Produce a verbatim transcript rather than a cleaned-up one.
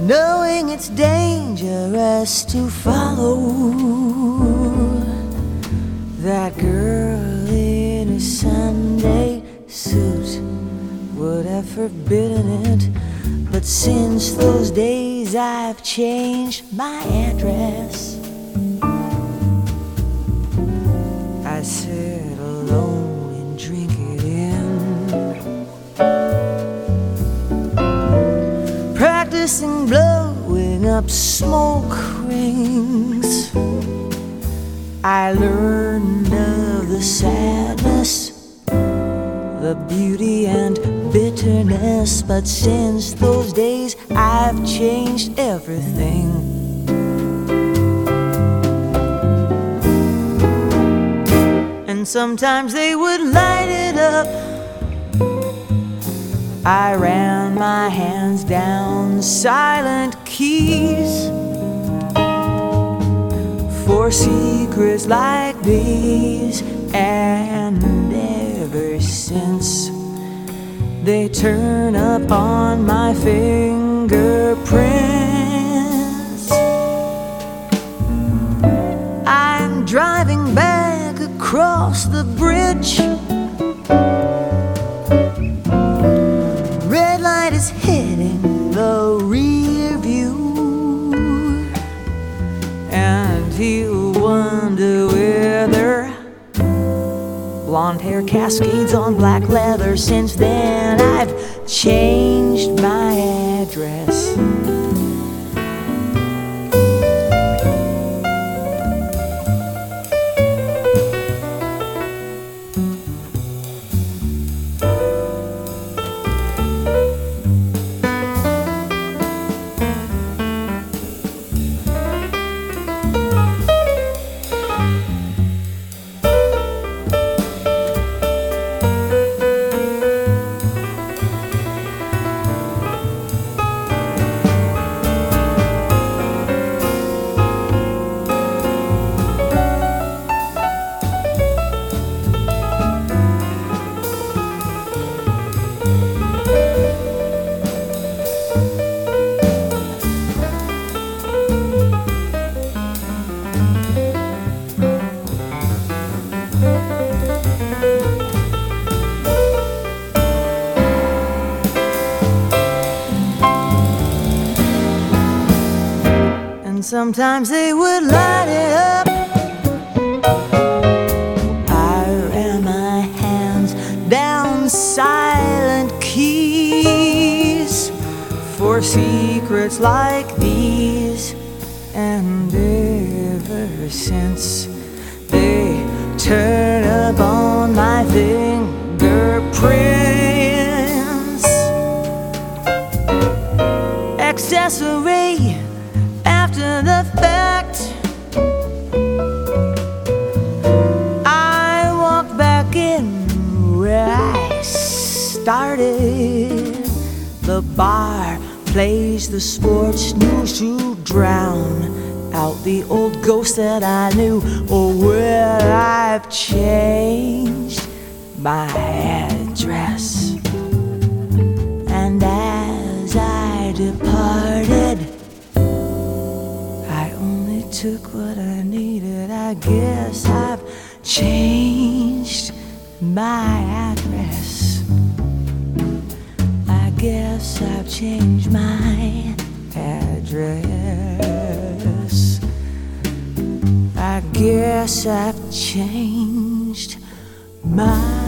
knowing it's dangerous to follow that girl in a Sunday suit. Would have forbidden it, but since those days I've changed my address. I sit alone and drink it in, practicing blowing up smoke rings. I learned of the sadness, the beauty and bitterness, but since those days I've changed everything. And sometimes they would light it up. I ran my hands down silent keys for secrets like these, and ever since they turn up on my fingerprints. I'm driving back across the bridge. Red light is hitting the rear view, and he'll wonder whether blonde hair cascades on black leather. Since then I've changed my address. Sometimes they would light it up. I ran my hands down silent keys for secrets like these, and ever since they turn up on my fingerprints. Accessory after the fact, I walk back in where I started. The bar plays the sports news to drown out the old ghost that I knew. Oh, well, I've changed my address, and as I departed, took what I needed. I guess I've changed my address. I guess I've changed my address. I guess I've changed my